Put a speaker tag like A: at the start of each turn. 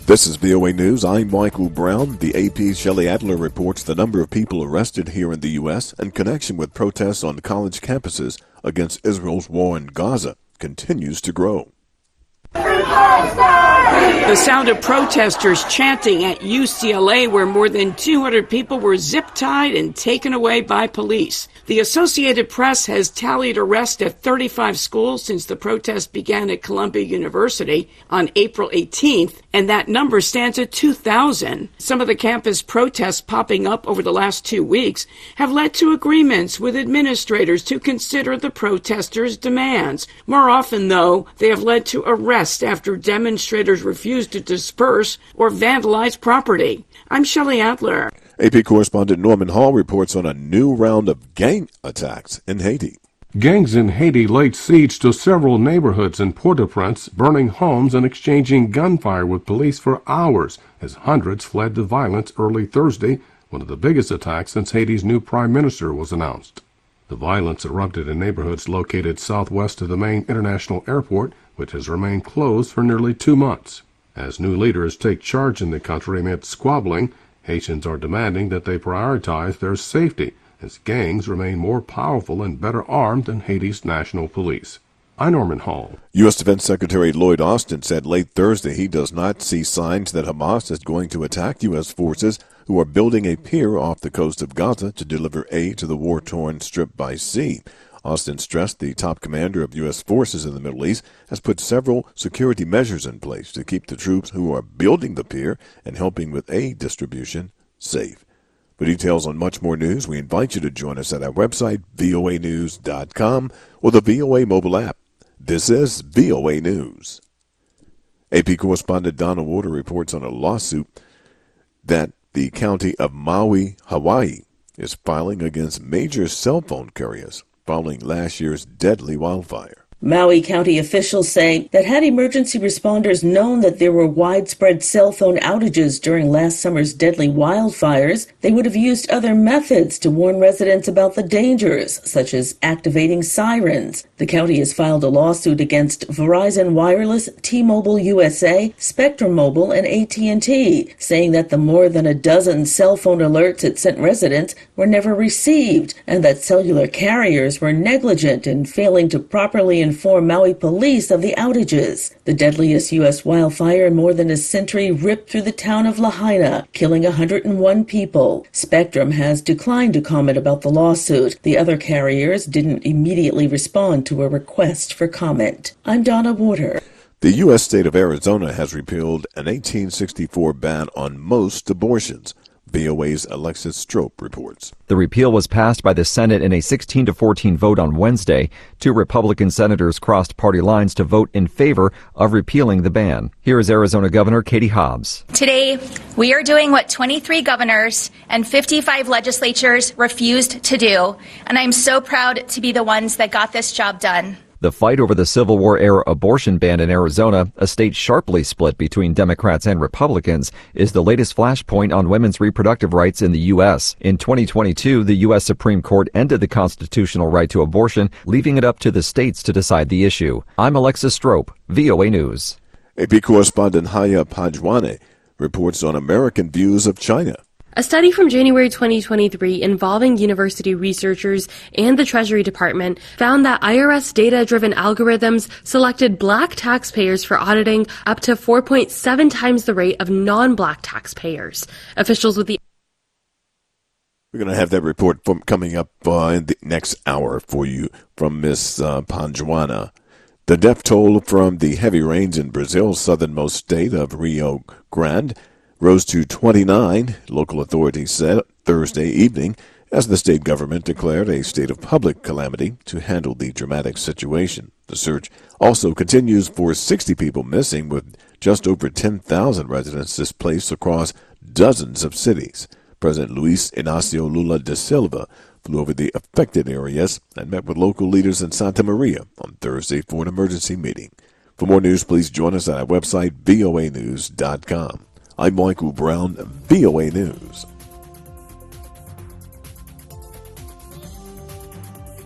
A: This is VOA News. I'm Michael Brown. The AP's Shelley Adler reports the number of people arrested here in the U.S. in connection with protests on college campuses against Israel's war in Gaza continues to grow.
B: The sound of protesters chanting at UCLA, where more than 200 people were zip-tied and taken away by police. The Associated Press has tallied arrests at 35 schools since the protest began at Columbia University on April 18th, and that number stands at 2,000. Some of the campus protests popping up over the last 2 weeks have led to agreements with administrators to consider the protesters' demands. More often, though, they have led to arrests after demonstrators refuse to disperse or vandalize property. I'm Shelley Adler.
A: AP correspondent Norman Hall reports on a new round of gang attacks in Haiti.
C: Gangs in Haiti laid siege to several neighborhoods in Port-au-Prince, burning homes and exchanging gunfire with police for hours as hundreds fled the violence early Thursday, one of the biggest attacks since Haiti's new prime minister was announced. The violence erupted in neighborhoods located southwest of the main international airport, which has remained closed for nearly 2 months. As new leaders take charge in the country amid squabbling, Haitians are demanding that they prioritize their safety, as gangs remain more powerful and better armed than Haiti's national police. I'm Norman Hall.
A: U.S. Defense Secretary Lloyd Austin said late Thursday he does not see signs that Hamas is going to attack U.S. forces who are building a pier off the coast of Gaza to deliver aid to the war-torn Strip by sea. Austin stressed the top commander of U.S. forces in the Middle East has put several security measures in place to keep the troops who are building the pier and helping with aid distribution safe. For details on much more news, we invite you to join us at our website, voanews.com, or the VOA mobile app. This is VOA News. AP correspondent Donna Warder reports on a lawsuit that the county of Maui, Hawaii, is filing against major cell phone carriers following last year's deadly wildfire.
D: Maui County officials say that had emergency responders known that there were widespread cell phone outages during last summer's deadly wildfires, they would have used other methods to warn residents about the dangers, such as activating sirens. The county has filed a lawsuit against Verizon Wireless, T-Mobile USA, Spectrum Mobile, and AT&T, saying that the more than a dozen cell phone alerts it sent residents were never received, and that cellular carriers were negligent in failing to properly inform Maui police of the outages. The deadliest U.S. wildfire in more than a century ripped through the town of Lahaina, killing 101 people. Spectrum has declined to comment about the lawsuit. The other carriers didn't immediately respond to a request for comment. I'm Donna Warder.
A: The U.S. state of Arizona has repealed an 1864 ban on most abortions. VOA's Alexis Strope reports.
E: The repeal was passed by the Senate in a 16-14 vote on Wednesday. 2 Republican senators crossed party lines to vote in favor of repealing the ban. Here is Arizona Governor Katie Hobbs.
F: Today, we are doing what 23 governors and 55 legislatures refused to do, and I'm so proud to be the ones that got this job done.
E: The fight over the Civil War-era abortion ban in Arizona, a state sharply split between Democrats and Republicans, is the latest flashpoint on women's reproductive rights in the U.S. In 2022, the U.S. Supreme Court ended the constitutional right to abortion, leaving it up to the states to decide the issue. I'm Alexis Strope, VOA News.
A: AP correspondent Haya Pajwane reports on American views of China.
G: A study from January 2023 involving university researchers and the Treasury Department found that IRS data-driven algorithms selected black taxpayers for auditing up to 4.7 times the rate of non-black taxpayers. Officials with the
A: We're going to have that report coming up in the next hour for you from Ms. Panjuana. The death toll from the heavy rains in Brazil's southernmost state of Rio Grande rose to 29, local authorities said Thursday evening, as the state government declared a state of public calamity to handle the dramatic situation. The search also continues for 60 people missing, with just over 10,000 residents displaced across dozens of cities. President Luis Inácio Lula da Silva flew over the affected areas and met with local leaders in Santa Maria on Thursday for an emergency meeting. For more news, please join us at our website, voanews.com. I'm Michael Brown, VOA News.